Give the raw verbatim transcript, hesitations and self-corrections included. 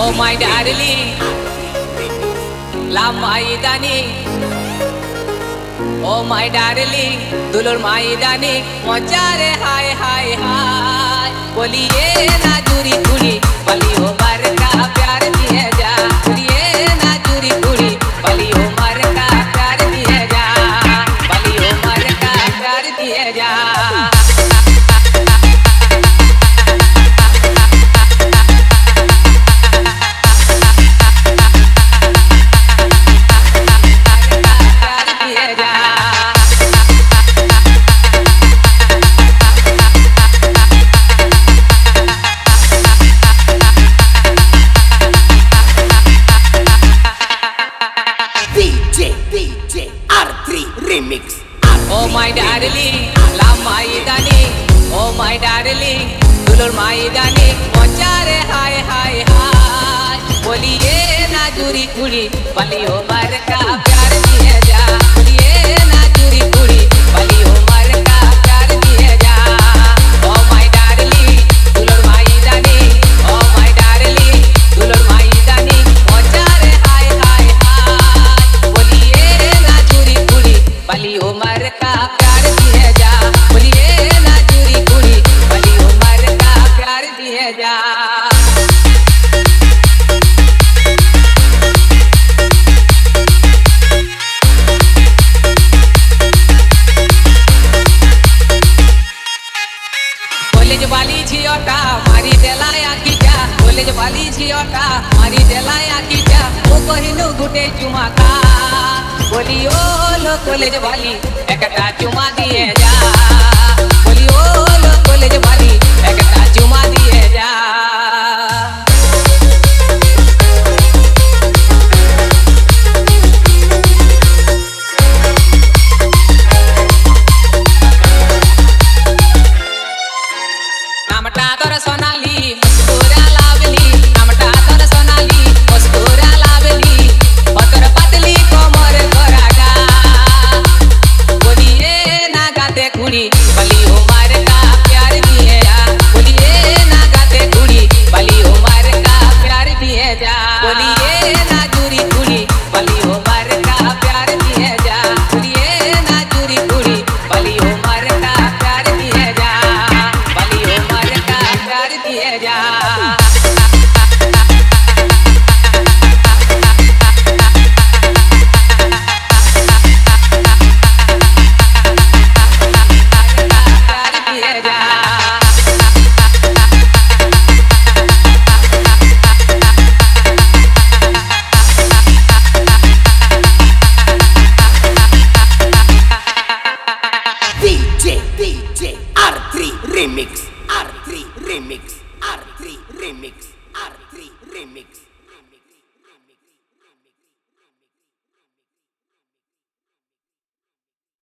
Oh my darling, love my darling. Oh my darling, dulur my darling. मोचारे हाय हाय हाय. बोलिए ना जुरी कुड़ी, बली उमर का प्यार दिए जा. बोलिए ना जुरी कुड़ी, बली उमर का प्यार दिए जा. बली उमर का प्यार दिए जा. Remix. Oh my darling, love my darling. Oh my darling, dulur my darling. मोचारे हाय हाय हाय. बोलिए ना जुरी कुड़ी, बली उमर का प्यार दिए जा. बोलिए ना जुरी कुड़ी, बली उमर का प्यार दिए जा. Oh my darling, dulur my darling. Oh my darling, dulur my darling. मोचारे हाय हाय हाय. बोलिए ना जुरी कुड़ी, बली उमर का प्यार दिए जा. बोलिए ना जुरी कुड़ी, बली उमर का प्यार दिए जा. कॉलेज वाली झियोटा मारी देलाया कीटा. कॉलेज वाली झियोटा मारी देलाया कीटा. ओ कहिनो गुटे चुमा का. बोली ओ लो कॉलेज वाली एकटा चुमा दिए जा. बोली ओ लो कॉलेज वाली एकटा चुमा दिए जा. नामटा तोर सोनाली मुस्कुरा लावली. नामटा तोर सोनाली मुस्कुरा लावली. तोर पतली कोमर गोरागा. बोलिए ना गाते कुड़ी, बली उमर का प्यार दिए जा. बोलिए ना गाते कुड़ी, बली उमर का प्यार दिए जा. बोलिए ना जुरी कुड़ी, बली उमर का प्यार दिए जा. बोलिए ना जुरी कुड़ी, बली उमर का प्यार दिए जा. बली उमर का प्यार दिए जा. D J D J R three Remix. R three Remix.